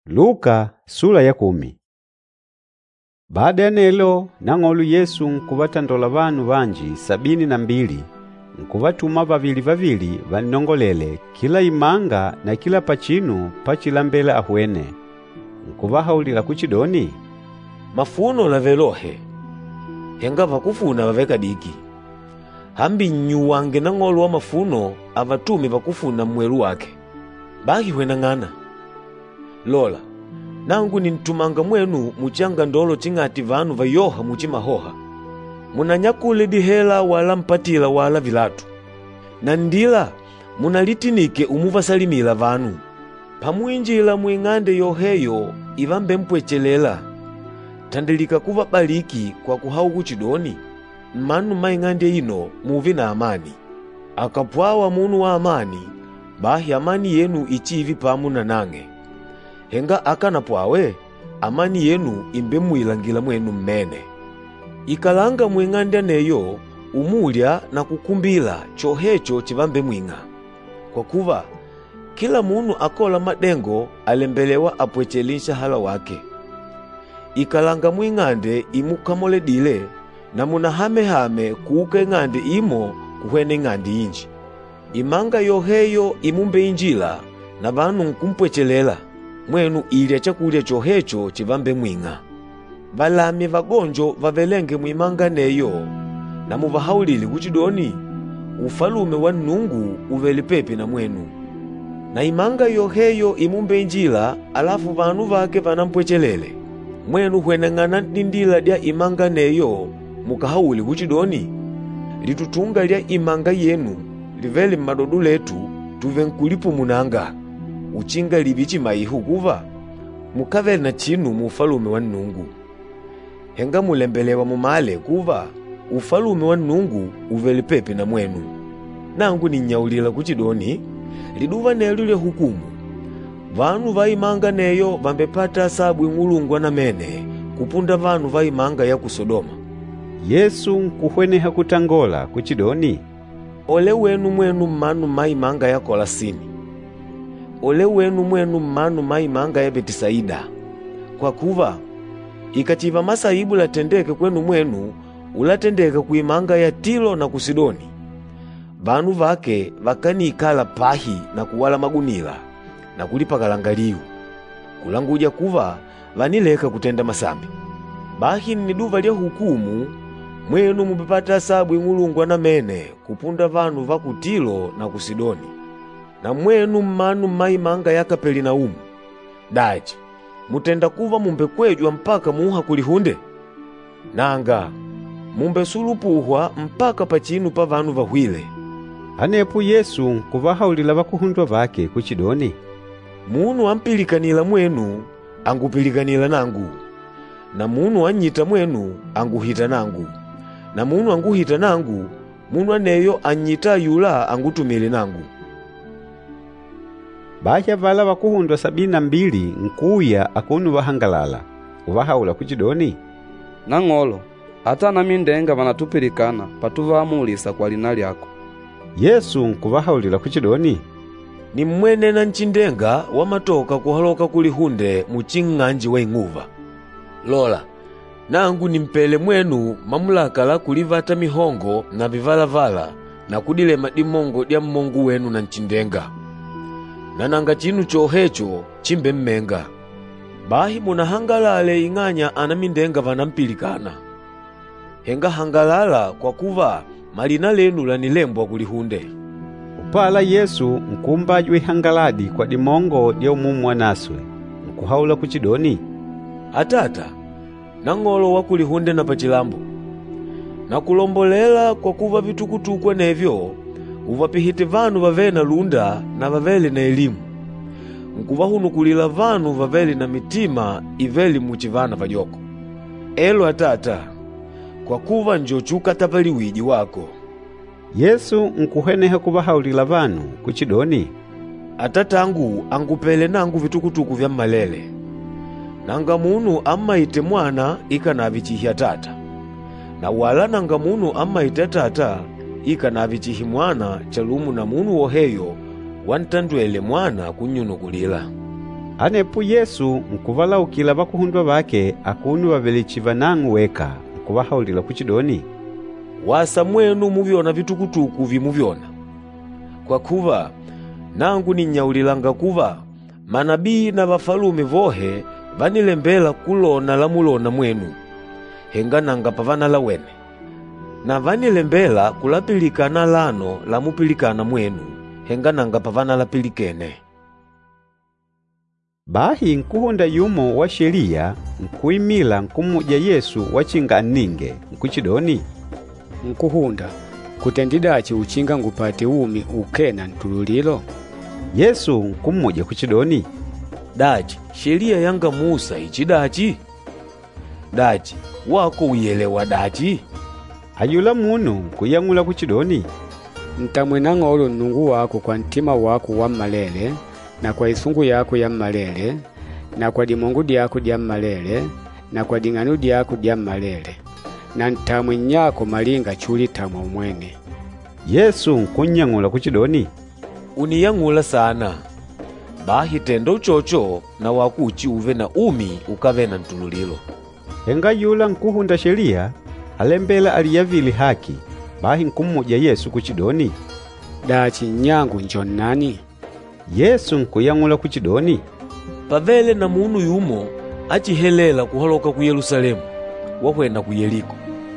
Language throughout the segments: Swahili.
Luka sura ya 10. Baada ya nelo nang'olu Yesu nkubatandola bantu banji 72 nkubatuma vavili vaninongolele kila imanga na kila pachinu pachilambela ahwene. Nkubahaulila kuchidoni, mafuno lavelohe henga vakufuna vaveka diki hambi nyuwange nang'olu wa mafuno avatumi vakufuna mwelu wake bahi hwenang'ana. Lola, nangu nintumanga mwenu muchanga ndolo chingati vanu vayoha muchimahoha. Munanyakule dihela wala mpatila wala vilatu. Na ndila munalitinike umuvasalimila vanu. Pamuinjila muing'ande yoheyo ivambe mpwechelela. Tandilika kuva baliki kwa kuhau kuchidoni. Manu maing'ande ino muvi na amani. Akapwawa munu wa amani, bahi amani yenu ichivi pamu na nange. Henga akanapwawe, amani yenu imbe muilangila mwenu mmene. Ikalanga mwing'ande neyo, umulya na kukumbila chohecho chivambe mwing'a. Kwa kuva, kila munu akola madengo alembelewa apwechelisha hala wake. Ikalanga mwing'ande imukamole dile, na munahame kuuke ng'ande imo kuhwene ng'ande inji. Imanga yoheyo imumbe injila, na vanu nkumpwechelela. Mwenu ilya chakulya chohecho chivambe mwing'a. Valami vagonjo vavelenge mwimanga neyo, na muvahaulili kuchidoni, ufalume wa Nnungu uveli pepi na mwenu. Na imanga yoheyo imumbe injila, alafu vanu vake vanampwechelele. Mwenu hweneng'ana nindila dia imanga neyo, mukahauli kuchidoni, litutunga lia imanga yenu, liveli madodu letu, tuvenkulipu munanga. Uchinga libichi maihu kuva, mukaveli na chinu mufalume wa Nnungu. Henga mulembelewa mumale kuva, ufalume wa Nnungu uveli pepi na mwenu. Nangu ninyaulila kuchidoni, liduva nelu lya hukumu. Vanu vaimanga neyo vambepata sabu ing'ulungwa na mene, kupunda vanu vaimanga ya kusodoma. Yesu nkuhweneha kutangola kuchidoni, ole wenu mwenu manu maimanga ya Kolasini. Ole wenu mwenu manu maimanga ya Betisaida. Kwa kuva, ikachiva masaibu latendeke kwenu mwenu, ulatendeke kuimanga ya Tilo na Kusidoni. Vanu vake vakani ikala pahi na kuwala magunila, na kulipa kalangaliu. Kulanguja kuva, vanileka kutenda masambi. Bahi niduva lia hukumu, mwenu mupepata sabu ing'ulungwa na mene, kupunda vanu va Kutilo na Kusidoni. Na mwenu manu maimanga ya Kaperinaumu. Daji, mutenda kuva mumbe kwejwa mpaka muha kulihunde? Nanga, mumbe sulupuhwa mpaka pachinu pa vanu vahwile. Anepu Yesu nkuvahaulila vakuhundwa vake kuchidoni, munu ampilikanila mwenu, angupilikanila nangu. Na munu anyita mwenu, anguhita nangu. Na munu anguhita nangu, munu aneyo anyita yula angutumile nangu. Bacha vala vakuhundwa 72 nkuya akunu vahangalala. Uvahaula kuchidoni, nang'olo, hata nami ndenga vanatupilikana patuvamulisa kwa lina lyako. Yesu nkuvahaulila kuchidoni, ni mwene na nchindenga wamatoka kuhaloka kulihunde muching'anji wa ing'uva. Lola, nangu nimpele mwenu mamulaka la kulivata mihongo na vivala na kudilema dimongo dia mmongu wenu na nchindenga. Na nanga chinu chohecho chimbe mmenga. Bahi munahangalale ing'anya anamindenga vanampilikana. Henga hangalala kwa kuva malina lenu lanilembwa kulihunde. Upala Yesu nkumbajwe hangaladi kwa dimongo dia umumwa naswe. Nkuhaula kuchidoni, atata, nang'olo wa kulihunde na pachilambo. Na kulombolela kwa kuva vitukutukwa nevyo, uvapihite vanu vavena lunda na vaveli na elimu. Nkuvahunukulila vanu vaveli na mitima iveli muchivana vajoko. Elo atata, kwa kuva njochuka tapali wiji wako. Yesu nkuhweneha kuvahaulila vanu kuchidoni, atatangu angupele nangu vitukutuku vya malele. Nanga munu amaite mwana ikanavichihia tata. Na wala nanga munu amaite tata ikanavichihi mwana chalumu na munu woheyo wantandwele mwana kunyunukulila. Anepo Yesu nkuvalaukila vakuhundwa vake akunu vavelichi vanang'u weka nkuvahaulila kuchidoni, wasa mwenu muvyona vitukutuku vimuvyona. Kwa kuva nangu ninyaulilanga kuva manabii na vafalume vohe vanilembela kulona la mulona mwenu, henga nanga pavanala wene, na vanilembela kulapilikana lano la mupilikana mwenu, henga nanga pavanala pilikene. Bahi nkuhunda yumo wa sheria nkuimila nkumuja Yesu wachinga aninge nkuchidoni, nkuhunda kutendidachi uchinga ngupate umi ukena ntululilo? Yesu nkumuja kuchidoni, dachi sheria yanga Musa ichidachi? Dachi wako uyelewa dachi? Ayula munu nkuyang'ula kuchidoni, ntamwena ng'olo nnungu wako kwa ntima wako wa malele, na kwa isungu yako ya malele, na kwa dimongu dyako dya malele, na kwa ding'anu dyako dya malele, na ntamwe nyako malinga chuli tamwa umwene. Yesu nkunyang'ula kuchidoni, uniyang'ula sana. Bahi tendo uchocho na wakuchi uve na umi ukave na ntululilo. Henga yula nkuhunda sheria alembela aliyavili haki. Bahi nkumuja Yesu kuchidoni, dachi nyangu njonani? Yesu nkuyang'ula kuchidoni, pavele na munu yumo achihelela kuholoka ku Yerusalemu wahwena ku Yeriko.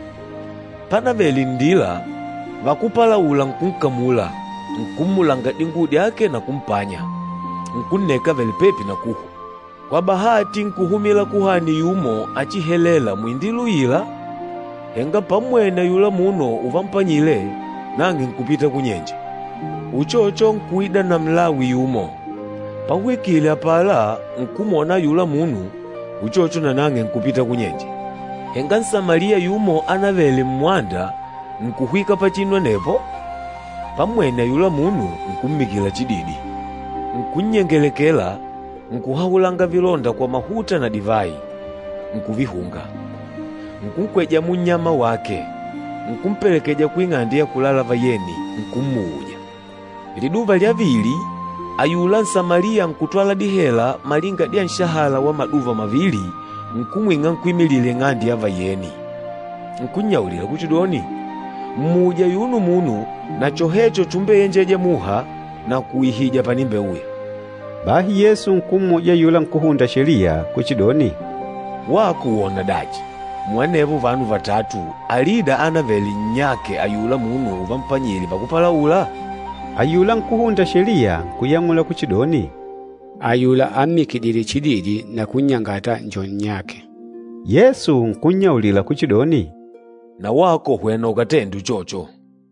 Panaveli ndila vakupalaula nkunkamula, nkumulanga dingu dyake na kumpanya, nkuneka veli pepi na kuhu. Kwa bahati nkuhumila kuhani yumo achihelela mwindilu ila, henga pamwena yula muno uvampanyile nange nkupita kunyenje. Uchocho nkuida na Mlawi yumo, pawikile apala nkumona yula munu, uchocho na nange nkupita kunyenje. Henga Nsamaria yumo anavele mwanda nkuhwika pachinwa nepo, pamwena yula munu nkummikila chididi, nkunyengelekela nkuhawulanga vilonda kwa mahuta na divai, nkuvihunga, nkunkweja munyama wake, nkumpelekeja kuing'andi ya kulala vayeni, nkumuuja. Liduva lya vili ayula Nsamaria nkutwala dihela malinga dia nshahala wa maduva mavili, nkumwinga nkuimilile ng'andi ya vayeni. Nkunyaulila kuchidoni, mmuja yunu munu na chohecho chumbe yenjeje muha na kuihija panimbe uya. Bahi Yesu nkumuja yula nkuhunda sheria kuchidoni, wakuwona dachi mwanevo vanu vatatu alida anaveli nyake ayula munu vampanyili vakupalaula? Ayula nkuhunda sheria nkuyang'ula kuchidoni, ayula amikidili chididi na kunyangata njonyake. Yesu nkunyaulila kuchidoni, na wako hwena ukatendu chocho.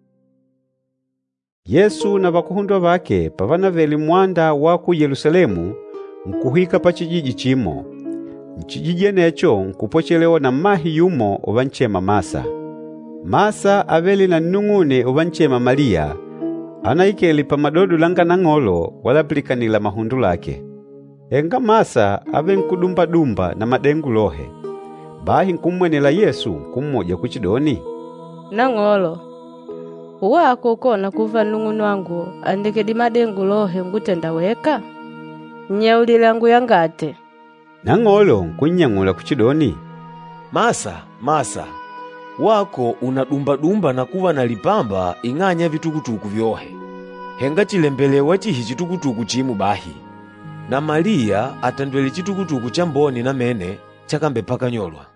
Yesu na vakuhundwa vake pavanaveli mwanda waku Yerusalemu nkuhika pa chijiji chimo. Mchijiji necho nkupochelewa na mahi yumo uvanchema Masa. Masa aveli na nnung'une uvanchema Maria, anaikeli pa madodu langa na ng'olo walaplikanila mahundu lake. Henga Masa ave nkudumba-dumba na madengu lohe. Bahi nkumwenela Yesu nkummoja kuchidoni, na ng'olo uwako ukona kuva nnung'unu wangu andikedi madengu lohe ngutenda weka? Nyaulila ngu yangate. Na ng'olo nkunyang'ula kuchidoni, Masa, wako unadumba-dumba na kuva na lipamba ing'anya vitukutuku vyohe. Henga chilembelewa chihi chitukutuku chimu bahi. Na Maria atandwele chitukutuku cha mboni na mene chakambe paka nyolwa.